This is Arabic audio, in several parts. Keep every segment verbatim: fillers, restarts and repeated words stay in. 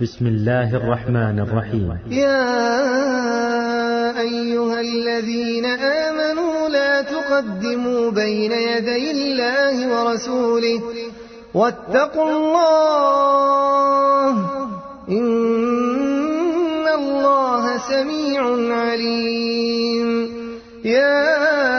بسم الله الرحمن الرحيم. يا أيها الذين آمنوا لا تقدموا بين يدي الله ورسوله واتقوا الله إن الله سميع عليم. يا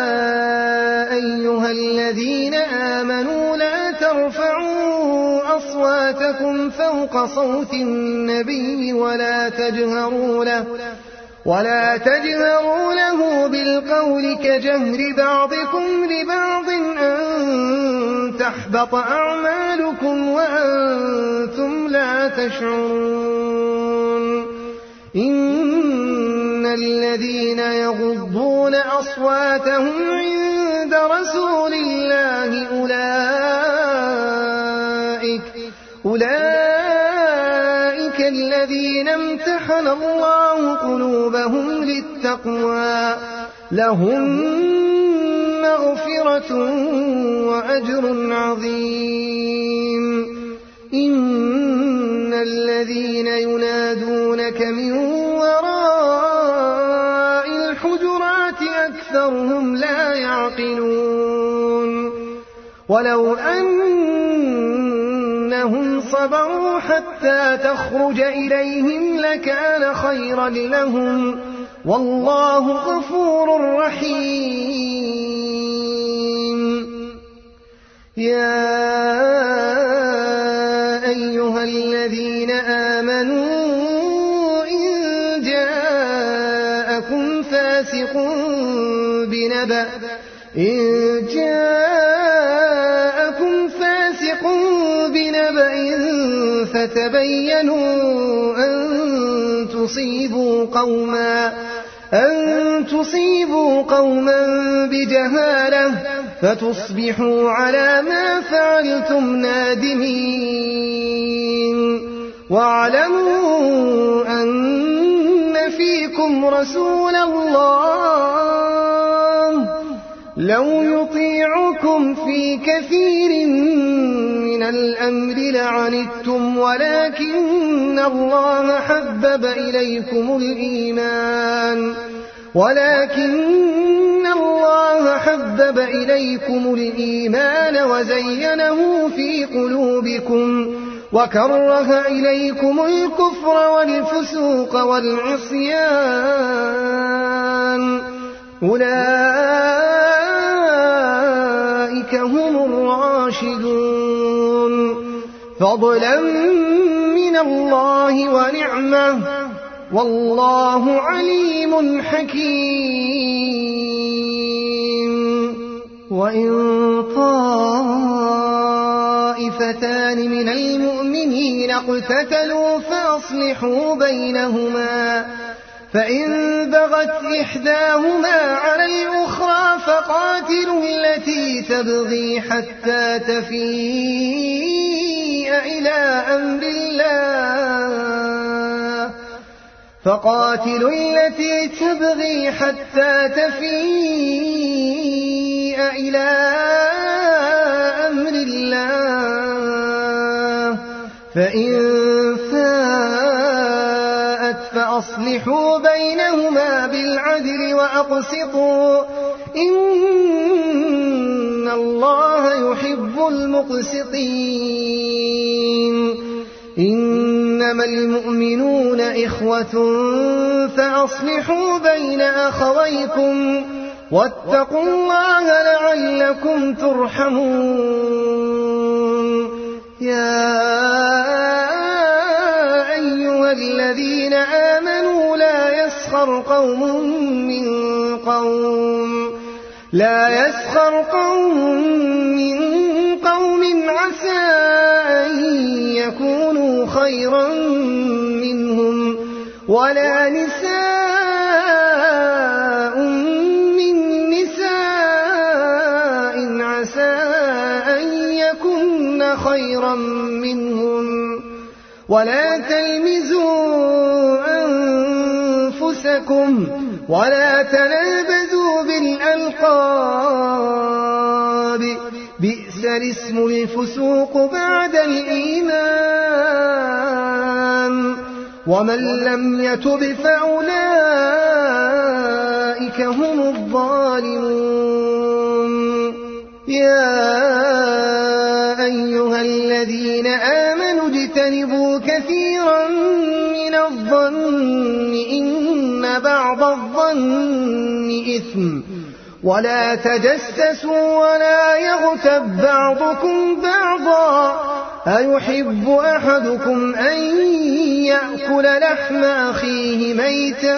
أيها الذين آمنوا لا ترفعوا أصواتكم فوق صوت النبي ولا تجهروا له ولا تجهروا له بالقول كجهر بعضكم لبعض أن تحبط أعمالكم وأنتم لا تشعرون. إن الذين يغضون أصواتهم عند رسول الله أولئك أولئك الذين امتحن الله قلوبهم للتقوى لهم مغفرة وأجر عظيم. إن الذين ينادونك من وراء الحجرات أكثرهم لا يعقلون. ولو أنهم صبروا حتى تخرج إليهم لكان خيرا لهم والله غفور رحيم. يا أيها الذين آمنوا إن جاءكم فاسق بنبأ إن جاءكم فاسق بنبأ فتبينوا أن تصيبوا قوما أن تصيبوا قوما بجهالة فتصبحوا على ما فعلتم نادمين. واعلموا أن فيكم رسول الله لو يطيعكم في كثير من الأمر لعنتم ولكن الله حبب إليكم الإيمان ولكن الله حبب إليكم الإيمان وزينه في قلوبكم وكره إليكم الكفر والفسوق والعصيان أولئك هم الراشدون فضلا من الله ونعمة والله عليم حكيم. وإن طائفتان من المؤمنين اقتتلوا فأصلحوا بينهما فإن بغت إحداهما على الأخرى فقاتلوا التي تبغي حتى تفيء إلى أمر الله فقاتلوا التي تبغي حتى تفيء إلى أمر الله فإن فاءت فأصلحوا بينهما بالعدل وأقسطوا إن الله يحب المقسطين. إنما المؤمنون إخوة فأصلحوا بين أخويكم واتقوا الله لعلكم ترحمون. يا أيها الذين آمنوا لا يسخر قوم من قوم لا يسخر قوم من قوم عسى أن يكونوا خيرا منهم ولا نساء من نساء عسى أن يكن خيرا منهم ولا تلمزوا أنفسكم ولا تنابزوا بالألقاب بئس الاسم الفسوق بعد الإيمان ومن لم يتب فأولئك هم الظالمون. يا أيها الذين آمنوا اجتنبوا كثيرا من الظن إن بعض الظن إثم ولا تجسسوا ولا يغتب بعضكم بعضا أيحب أحدكم أن يأكل لحم أخيه ميتا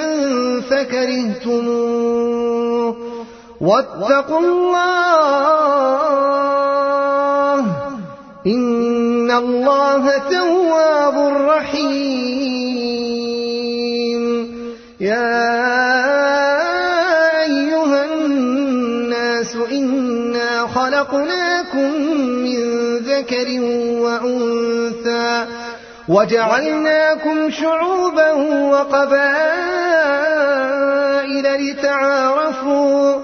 فكرهتموه واتقوا الله إن الله تواب رحيم. يا أيها الناس إنا خلقناكم من ذكر وأنثى وجعلناكم شعوبا وقبائل لتعارفوا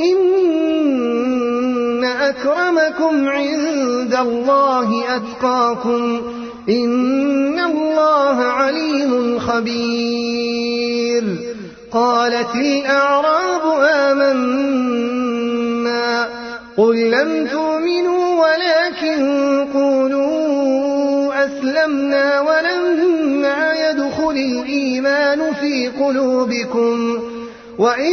إن أكرمكم عند الله أتقاكم إن الله عليم خبير. قالت الأعراب آمنا قل لم تؤمنوا ولكن قولوا أسلمنا ولما يدخل الإيمان في قلوبكم وإن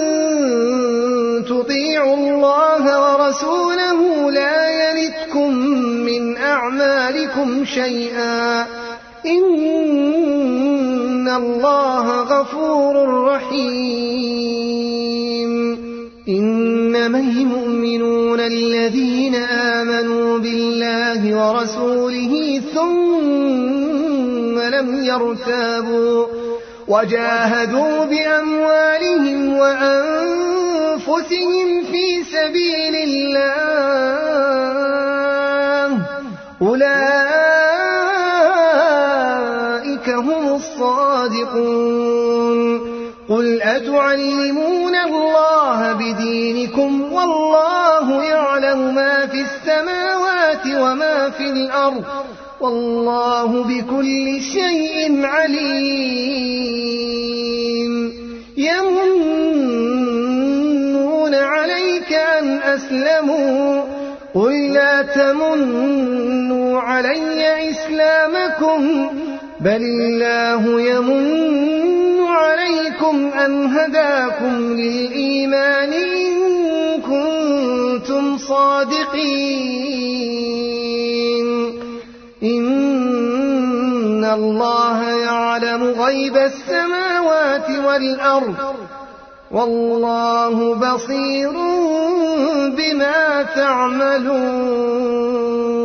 تطيعوا الله ورسوله لا يلتكم من أعمالكم شيئا إن الله غفور رحيم. إنما المؤمنون الذين آمنوا بالله ورسوله ثم لم يرتابوا وجاهدوا بأموالهم وأنفسهم في سبيل الله أولئك هم الصادقون. قل أتعلمون الله بدينكم والله يعلم ما في السماوات وما في الأرض والله بكل شيء عليم. يمنون عليك أن أسلموا قل لا تمنوا علي إسلامكم بل الله يمن عليكم أن هداكم للإيمان إن كنتم صادقين. إن الله يعلم غيب السماوات والأرض والله بصير بما تعملون.